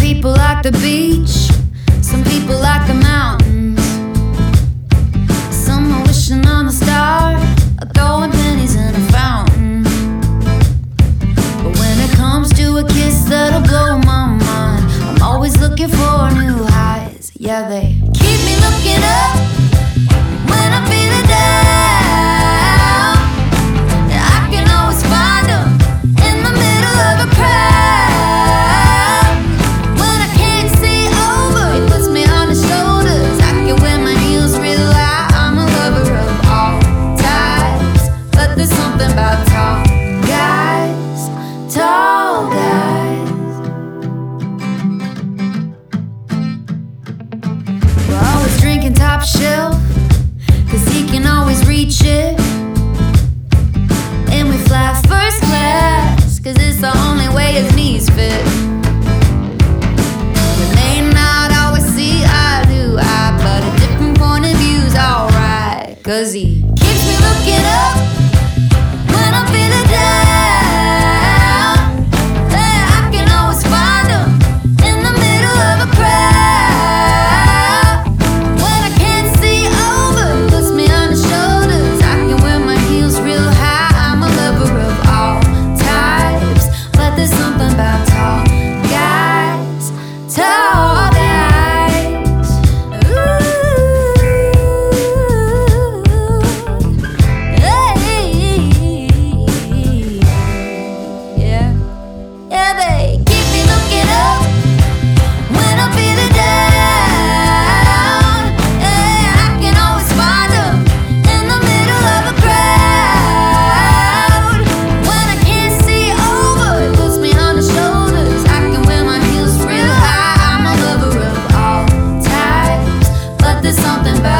people like the beach, some people like the mountains. Some are wishing on a star, or throwing pennies in a fountain. But when it comes to a kiss that'll blow my mind, I'm always looking for new highs. Yeah, they keep me looking up when I'm feeling down. And I can always find them in the middle of a crowd. When I can't see over, he puts me on his shoulders. I can wear my heels real high. I'm a lover of all types, but there's something about tall guys, tall guys. We're always drinking top shelf, 'cause he can always reach it. And we fly first class, 'cause it's the only way his knees fit. We may not always see eye to eye, but a different point of view's alright, 'cause he keeps me looking up when I'm feeling down. Yeah, I can always find him in the middle of a crowd. When I can't see over, he puts me on his shoulders. I can wear my heels real high. I'm a lover of all types, but there's something about tall guys, tall guys. Ooh, hey, yeah, yeah, they keep me looking up when I'm feeling down. Yeah, I can always find them in the middle of a crowd. When I can't see over, it puts me on his shoulders. I can wear my heels real high. I'm a lover of all types, but there's something about